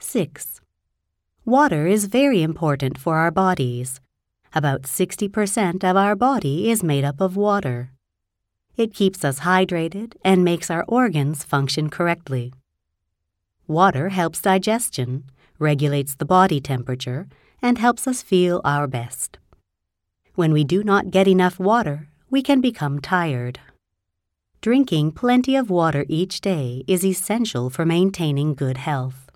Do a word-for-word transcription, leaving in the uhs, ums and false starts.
Six. Water is very important for our bodies. About sixty percent of our body is made up of water. It keeps us hydrated and makes our organs function correctly. Water helps digestion, regulates the body temperature, and helps us feel our best. When we do not get enough water, we can become tired. Drinking plenty of water each day is essential for maintaining good health.